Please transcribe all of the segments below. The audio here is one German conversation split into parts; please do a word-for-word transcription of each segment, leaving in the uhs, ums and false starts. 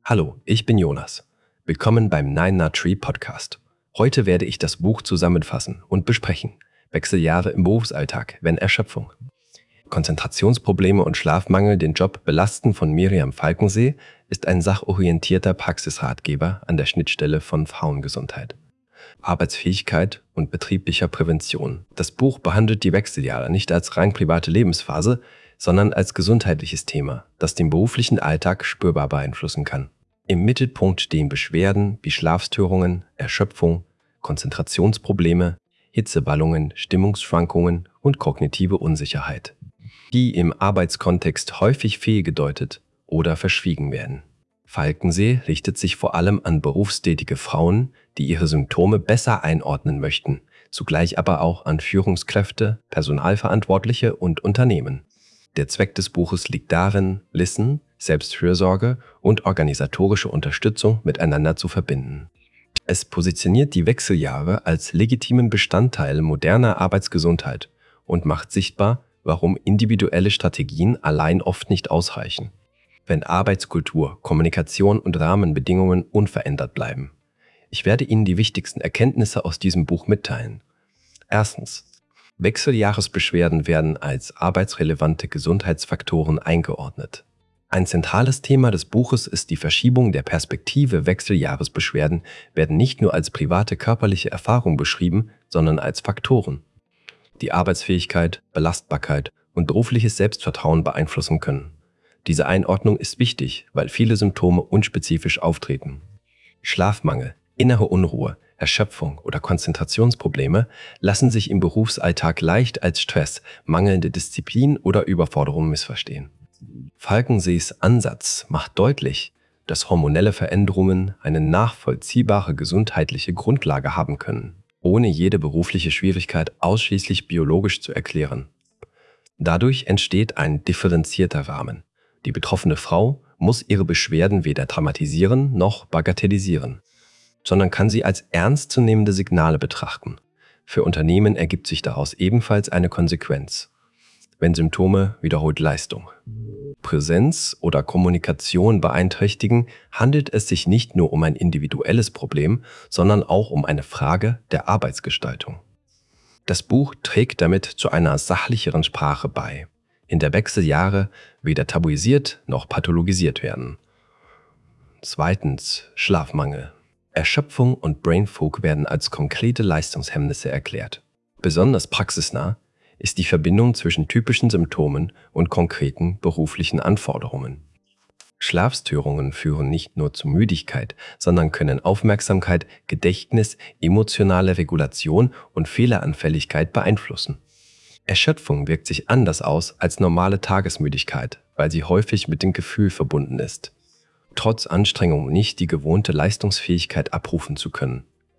Hallo, ich bin Jonas. Willkommen beim Nine Nut Tree Podcast. Heute werde ich das Buch zusammenfassen und besprechen. Wechseljahre im Berufsalltag, wenn Erschöpfung. Konzentrationsprobleme und Schlafmangel den Job belasten von Miriam Falkensee ist ein sachorientierter Praxisratgeber an der Schnittstelle von Frauengesundheit, Arbeitsfähigkeit und betrieblicher Prävention. Das Buch behandelt die Wechseljahre nicht als rein private Lebensphase, sondern als gesundheitliches Thema, das den beruflichen Alltag spürbar beeinflussen kann. Im Mittelpunkt stehen Beschwerden wie Schlafstörungen, Erschöpfung, Konzentrationsprobleme, Hitzewallungen, Stimmungsschwankungen und kognitive Unsicherheit, die im Arbeitskontext häufig fehlgedeutet oder verschwiegen werden. Falkensee richtet sich vor allem an berufstätige Frauen, die ihre Symptome besser einordnen möchten, zugleich aber auch an Führungskräfte, Personalverantwortliche und Unternehmen. Der Zweck des Buches liegt darin, Wissen, Selbstfürsorge und organisatorische Unterstützung miteinander zu verbinden. Es positioniert die Wechseljahre als legitimen Bestandteil moderner Arbeitsgesundheit und macht sichtbar, warum individuelle Strategien allein oft nicht ausreichen, wenn Arbeitskultur, Kommunikation und Rahmenbedingungen unverändert bleiben. Ich werde Ihnen die wichtigsten Erkenntnisse aus diesem Buch mitteilen. Erstens. Wechseljahresbeschwerden werden als arbeitsrelevante Gesundheitsfaktoren eingeordnet. Ein zentrales Thema des Buches ist die Verschiebung der Perspektive. Wechseljahresbeschwerden werden nicht nur als private körperliche Erfahrung beschrieben, sondern als Faktoren, die Arbeitsfähigkeit, Belastbarkeit und berufliches Selbstvertrauen beeinflussen können. Diese Einordnung ist wichtig, weil viele Symptome unspezifisch auftreten. Schlafmangel, innere Unruhe, Erschöpfung oder Konzentrationsprobleme lassen sich im Berufsalltag leicht als Stress, mangelnde Disziplin oder Überforderung missverstehen. Falkensees Ansatz macht deutlich, dass hormonelle Veränderungen eine nachvollziehbare gesundheitliche Grundlage haben können, ohne jede berufliche Schwierigkeit ausschließlich biologisch zu erklären. Dadurch entsteht ein differenzierter Rahmen. Die betroffene Frau muss ihre Beschwerden weder dramatisieren noch bagatellisieren, sondern kann sie als ernstzunehmende Signale betrachten. Für Unternehmen ergibt sich daraus ebenfalls eine Konsequenz, wenn Symptome wiederholt Leistung, Präsenz oder Kommunikation beeinträchtigen, handelt es sich nicht nur um ein individuelles Problem, sondern auch um eine Frage der Arbeitsgestaltung. Das Buch trägt damit zu einer sachlicheren Sprache bei, in der Wechseljahre weder tabuisiert noch pathologisiert werden. Zweitens. Schlafmangel. Erschöpfung und Brain Fog werden als konkrete Leistungshemmnisse erklärt. Besonders praxisnah ist die Verbindung zwischen typischen Symptomen und konkreten beruflichen Anforderungen. Schlafstörungen führen nicht nur zu Müdigkeit, sondern können Aufmerksamkeit, Gedächtnis, emotionale Regulation und Fehleranfälligkeit beeinflussen. Erschöpfung wirkt sich anders aus als normale Tagesmüdigkeit, weil sie häufig mit dem Gefühl verbunden ist, trotz Anstrengung nicht die gewohnte Leistungsfähigkeit abrufen zu können.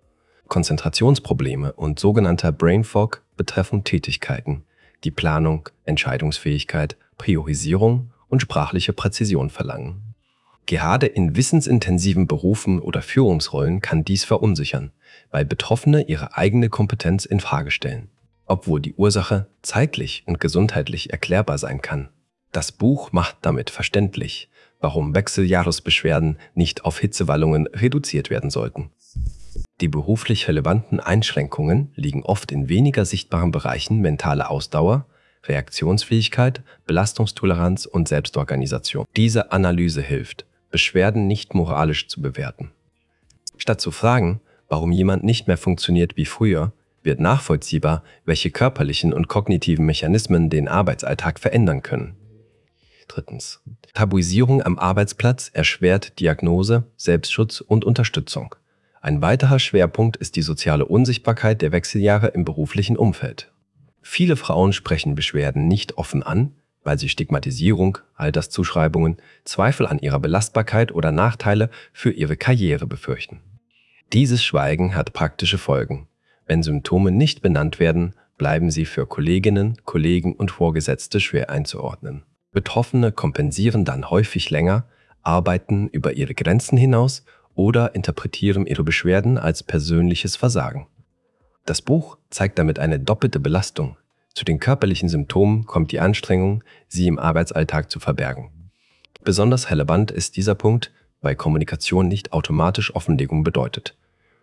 Konzentrationsprobleme und sogenannter Brain Fog betreffen Tätigkeiten, die Planung, Entscheidungsfähigkeit, Priorisierung und sprachliche Präzision verlangen. Gerade in wissensintensiven Berufen oder Führungsrollen kann dies verunsichern, weil Betroffene ihre eigene Kompetenz in Frage stellen, obwohl die Ursache zeitlich und gesundheitlich erklärbar sein kann. Das Buch macht damit verständlich, warum Wechseljahresbeschwerden nicht auf Hitzewallungen reduziert werden sollten. Die beruflich relevanten Einschränkungen liegen oft in weniger sichtbaren Bereichen mentale Ausdauer, Reaktionsfähigkeit, Belastungstoleranz und Selbstorganisation. Diese Analyse hilft, Beschwerden nicht moralisch zu bewerten. Statt zu fragen, warum jemand nicht mehr funktioniert wie früher, wird nachvollziehbar, welche körperlichen und kognitiven Mechanismen den Arbeitsalltag verändern können. Drittens. Tabuisierung am Arbeitsplatz erschwert Diagnose, Selbstschutz und Unterstützung. Ein weiterer Schwerpunkt ist die soziale Unsichtbarkeit der Wechseljahre im beruflichen Umfeld. Viele Frauen sprechen Beschwerden nicht offen an, weil sie Stigmatisierung, Alterszuschreibungen, Zweifel an ihrer Belastbarkeit oder Nachteile für ihre Karriere befürchten. Dieses Schweigen hat praktische Folgen. Wenn Symptome nicht benannt werden, bleiben sie für Kolleginnen, Kollegen und Vorgesetzte schwer einzuordnen. Betroffene kompensieren dann häufig länger, arbeiten über ihre Grenzen hinaus oder interpretieren ihre Beschwerden als persönliches Versagen. Das Buch zeigt damit eine doppelte Belastung. Zu den körperlichen Symptomen kommt die Anstrengung, sie im Arbeitsalltag zu verbergen. Besonders relevant ist dieser Punkt, weil Kommunikation nicht automatisch Offenlegung bedeutet.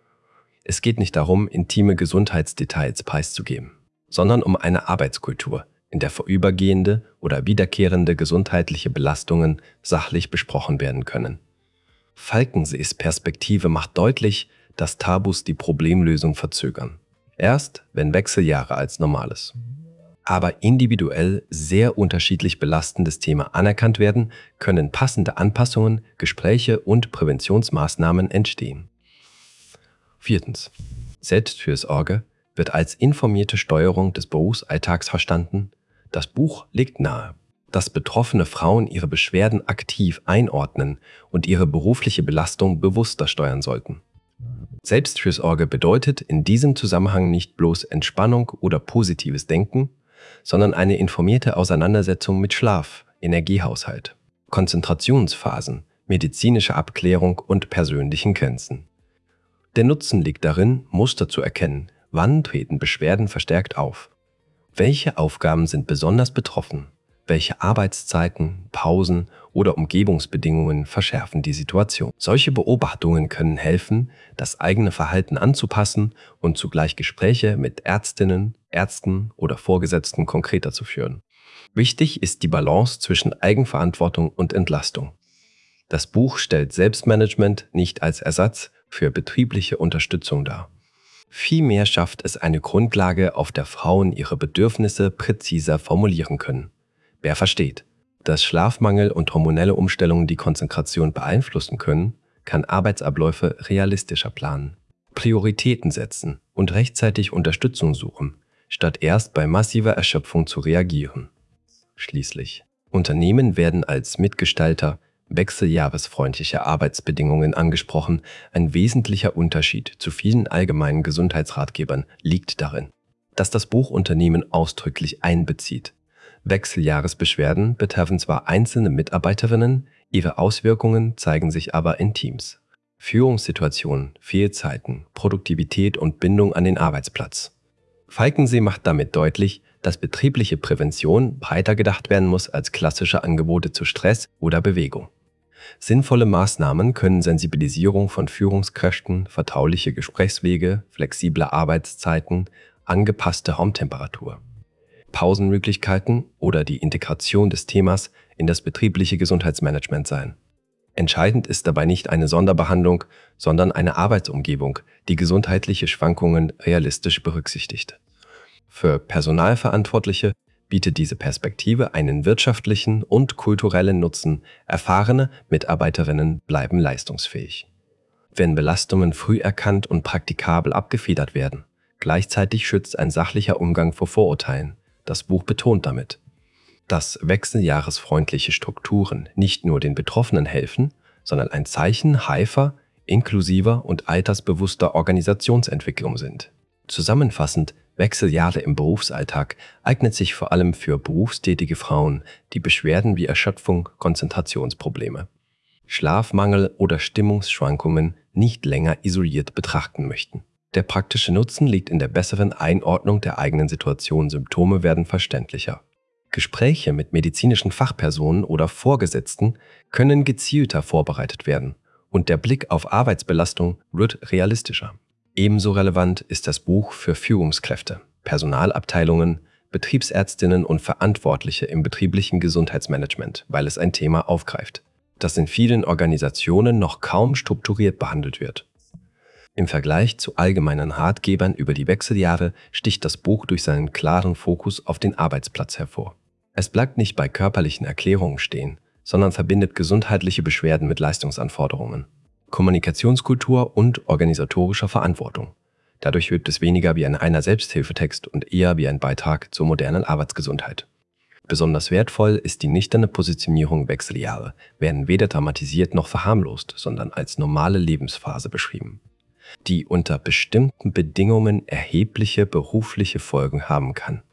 Es geht nicht darum, intime Gesundheitsdetails preiszugeben, sondern um eine Arbeitskultur, in der vorübergehende oder wiederkehrende gesundheitliche Belastungen sachlich besprochen werden können. Falkensees Perspektive macht deutlich, dass Tabus die Problemlösung verzögern. Erst, wenn Wechseljahre als normales, aber individuell sehr unterschiedlich belastendes Thema anerkannt werden, können passende Anpassungen, Gespräche und Präventionsmaßnahmen entstehen. Viertens. Selbstfürsorge wird als informierte Steuerung des Berufsalltags verstanden. Das Buch legt nahe, dass betroffene Frauen ihre Beschwerden aktiv einordnen und ihre berufliche Belastung bewusster steuern sollten. Selbstfürsorge bedeutet in diesem Zusammenhang nicht bloß Entspannung oder positives Denken, sondern eine informierte Auseinandersetzung mit Schlaf, Energiehaushalt, Konzentrationsphasen, medizinischer Abklärung und persönlichen Grenzen. Der Nutzen liegt darin, Muster zu erkennen, wann treten Beschwerden verstärkt auf, welche Aufgaben sind besonders betroffen, welche Arbeitszeiten, Pausen oder Umgebungsbedingungen verschärfen die Situation. Solche Beobachtungen können helfen, das eigene Verhalten anzupassen und zugleich Gespräche mit Ärztinnen, Ärzten oder Vorgesetzten konkreter zu führen. Wichtig ist die Balance zwischen Eigenverantwortung und Entlastung. Das Buch stellt Selbstmanagement nicht als Ersatz für betriebliche Unterstützung dar. Vielmehr schafft es eine Grundlage, auf der Frauen ihre Bedürfnisse präziser formulieren können. Wer versteht, dass Schlafmangel und hormonelle Umstellungen die Konzentration beeinflussen können, kann Arbeitsabläufe realistischer planen, Prioritäten setzen und rechtzeitig Unterstützung suchen, statt erst bei massiver Erschöpfung zu reagieren. Schließlich, Unternehmen werden als Mitgestalter wechseljahresfreundlicher Arbeitsbedingungen angesprochen. Ein wesentlicher Unterschied zu vielen allgemeinen Gesundheitsratgebern liegt darin, dass das Buch Unternehmen ausdrücklich einbezieht. Wechseljahresbeschwerden betreffen zwar einzelne Mitarbeiterinnen, ihre Auswirkungen zeigen sich aber in Teams. Führungssituationen, Fehlzeiten, Produktivität und Bindung an den Arbeitsplatz. Falkensee macht damit deutlich, dass betriebliche Prävention breiter gedacht werden muss als klassische Angebote zu Stress oder Bewegung. Sinnvolle Maßnahmen können Sensibilisierung von Führungskräften, vertrauliche Gesprächswege, flexible Arbeitszeiten, angepasste Raumtemperatur, Pausenmöglichkeiten oder die Integration des Themas in das betriebliche Gesundheitsmanagement sein. Entscheidend ist dabei nicht eine Sonderbehandlung, sondern eine Arbeitsumgebung, die gesundheitliche Schwankungen realistisch berücksichtigt. Für Personalverantwortliche bietet diese Perspektive einen wirtschaftlichen und kulturellen Nutzen. Erfahrene Mitarbeiterinnen bleiben leistungsfähig, wenn Belastungen früh erkannt und praktikabel abgefedert werden. Gleichzeitig schützt ein sachlicher Umgang vor Vorurteilen. Das Buch betont damit, dass wechseljahresfreundliche Strukturen nicht nur den Betroffenen helfen, sondern ein Zeichen reifer, inklusiver und altersbewusster Organisationsentwicklung sind. Zusammenfassend, Wechseljahre im Berufsalltag eignet sich vor allem für berufstätige Frauen, die Beschwerden wie Erschöpfung, Konzentrationsprobleme, Schlafmangel oder Stimmungsschwankungen nicht länger isoliert betrachten möchten. Der praktische Nutzen liegt in der besseren Einordnung der eigenen Situation. Symptome werden verständlicher. Gespräche mit medizinischen Fachpersonen oder Vorgesetzten können gezielter vorbereitet werden und der Blick auf Arbeitsbelastung wird realistischer. Ebenso relevant ist das Buch für Führungskräfte, Personalabteilungen, Betriebsärztinnen und Verantwortliche im betrieblichen Gesundheitsmanagement, weil es ein Thema aufgreift, das in vielen Organisationen noch kaum strukturiert behandelt wird. Im Vergleich zu allgemeinen Ratgebern über die Wechseljahre sticht das Buch durch seinen klaren Fokus auf den Arbeitsplatz hervor. Es bleibt nicht bei körperlichen Erklärungen stehen, sondern verbindet gesundheitliche Beschwerden mit Leistungsanforderungen, Kommunikationskultur und organisatorischer Verantwortung. Dadurch wirkt es weniger wie ein reiner Selbsthilfetext und eher wie ein Beitrag zur modernen Arbeitsgesundheit. Besonders wertvoll ist die nüchterne Positionierung. Wechseljahre werden weder dramatisiert noch verharmlost, sondern als normale Lebensphase beschrieben, die unter bestimmten Bedingungen erhebliche berufliche Folgen haben kann.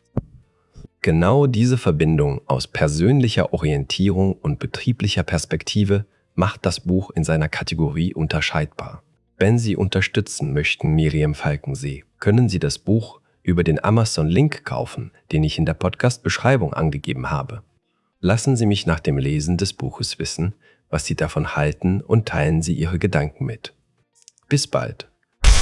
Genau diese Verbindung aus persönlicher Orientierung und betrieblicher Perspektive macht das Buch in seiner Kategorie unterscheidbar. Wenn Sie unterstützen möchten Miriam Falkensee, können Sie das Buch über den Amazon-Link kaufen, den ich in der Podcast-Beschreibung angegeben habe. Lassen Sie mich nach dem Lesen des Buches wissen, was Sie davon halten und teilen Sie Ihre Gedanken mit. Bis bald!